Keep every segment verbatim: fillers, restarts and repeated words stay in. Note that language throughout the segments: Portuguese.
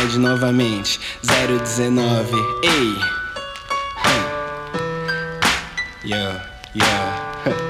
cidade novamente. Zero dezenove, ei. Yo, yo.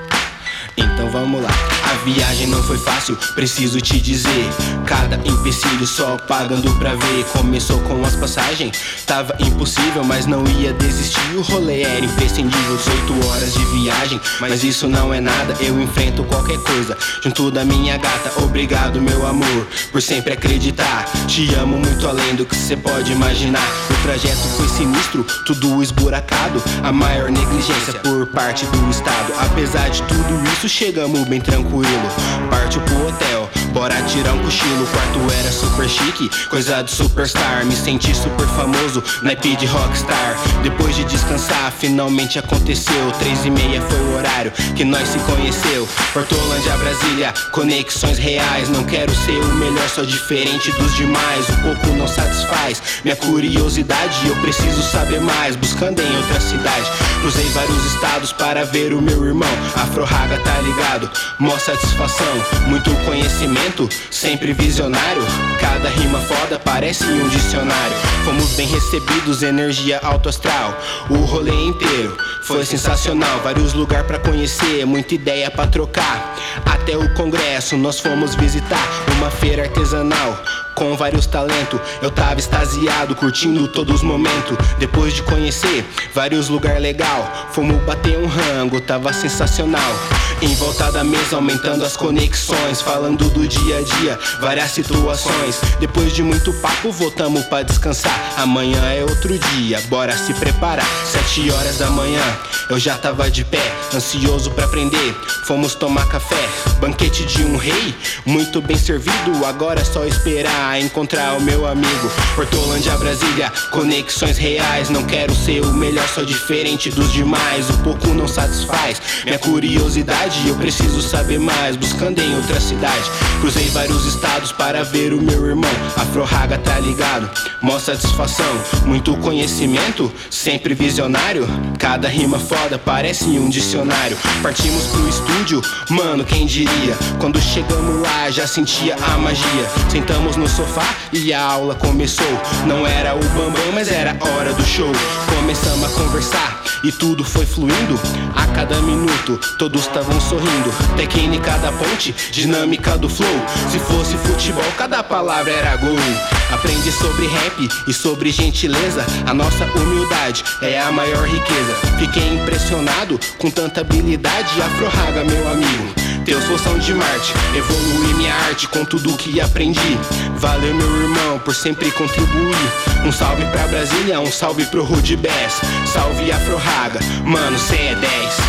Então vamos lá. A viagem não foi fácil, preciso te dizer. Cada empecilho só pagando pra ver. Começou com as passagens, tava impossível, mas não ia desistir. O rolê era imprescindível, dezoito horas de viagem, mas isso não é nada, eu enfrento qualquer coisa junto da minha gata. Obrigado meu amor, por sempre acreditar. Te amo muito além do que cê pode imaginar. O trajeto foi sinistro, tudo esburacado, a maior negligência por parte do estado. Apesar de tudo isso, chegamos bem tranquilo. Partiu pro hotel, bora tirar um cochilo. O quarto era super chique, coisa de superstar. Me senti super famoso, naipe de rockstar. Depois de descansar, finalmente aconteceu. Três e meia foi o horário que nós se conheceu. Portolândia, Brasília, conexões reais. Não quero ser o melhor, só diferente dos demais. O pouco não satisfaz minha curiosidade, eu preciso saber mais, buscando em outra cidade. Cruzei vários estados para ver o meu irmão. Afro Raga, tá ligado? Mó satisfação, muito conhecimento, sempre visionário. Cada rima foda parece um dicionário. Fomos bem recebidos, energia alto astral. O rolê inteiro foi sensacional. Vários lugares pra conhecer, muita ideia pra trocar. Até o congresso nós fomos visitar, uma feira artesanal com vários talentos. Eu tava extasiado, curtindo todos os momentos. Depois de conhecer vários lugares legal, fomos bater um rango, tava sensacional. Em volta da mesa, aumentando as conexões, falando do dia a dia, várias situações. Depois de muito papo, voltamos pra descansar. Amanhã é outro dia, bora se preparar. Sete horas da manhã, eu já tava de pé, ansioso pra aprender. Fomos tomar café, banquete de um rei, muito bem servido. Agora é só esperar encontrar o meu amigo. Portolândia, Brasília, conexões reais. Não quero ser o melhor, só diferente dos demais. O pouco não satisfaz minha curiosidade, eu preciso saber mais, buscando em outra cidade. Cruzei vários estados para ver o meu irmão. Afro Raga, tá ligado? Mó satisfação, muito conhecimento, sempre visionário. Cada rima foda parece um dicionário. Partimos pro estúdio, mano, quem diria? Quando chegamos lá já sentia a magia. Sentamos no sofá e a aula começou. Não era o bambam, mas era hora do show. Começamos a conversar e tudo foi fluindo. A cada minuto todos estavam sorrindo. Técnica da ponte, dinâmica do flow. Se fosse futebol, cada palavra era gol. Aprendi sobre rap e sobre gentileza. A nossa humildade é a maior riqueza. Fiquei impressionado com tanta habilidade. Afro Raga, meu amigo, teus flows são de Marte. Evolui minha arte com tudo que aprendi. Valeu meu irmão por sempre contribuir. Um salve pra Brasília, um salve pro Rude Bass. Salve Afro Raga, mano, cê é dez.